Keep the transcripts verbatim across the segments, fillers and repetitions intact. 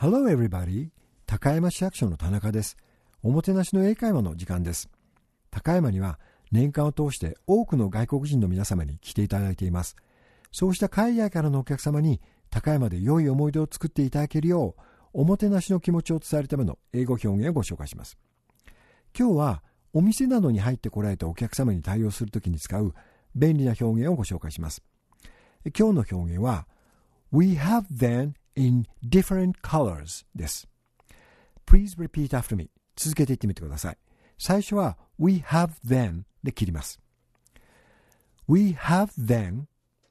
Hello everybody! 高山市役所の田中です。おもてなしの英会話の時間です。高山には年間を通して多くの外国人の皆様に来ていただいています。そうした海外からのお客様に高山で良い思い出を作っていただけるよう、おもてなしの気持ちを伝えるための英語表現をご紹介します。今日はお店などに入ってこられたお客様に対応するときに使う便利な表現をご紹介します。今日の表現は We have them in different colors です。Please repeat after me. 続けて言ってみてください。最初は We have them で切ります。We have them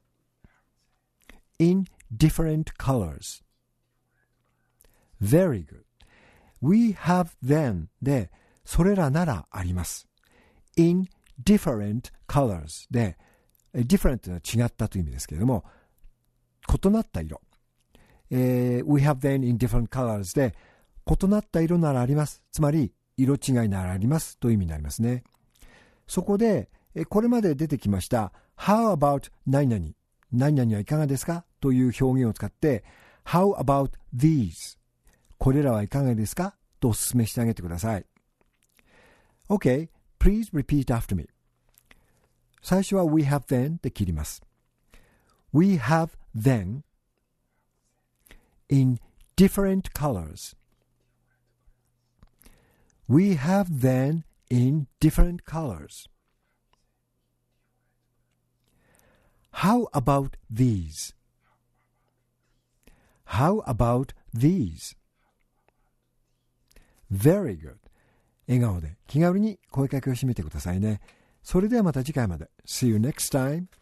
in different colors. Very good. We have them でそれらならあります。in different colors で different というのは違ったという意味ですけれども、異なった色。えー、We have them in different colors で異なった色ならあります。つまり色違いならありますという意味になりますね。そこでこれまで出てきました How about 何々何々はいかがですかという表現を使って How about these これらはいかがですかとお勧めしてあげてください。 OK, please repeat after me. 最初は We have them で切ります。 We have them in different colors. We have them in different colors. How about these? How about these? Very good. 笑顔で気軽に声かけをしてみてくださいね。それではまた次回まで。See you next time.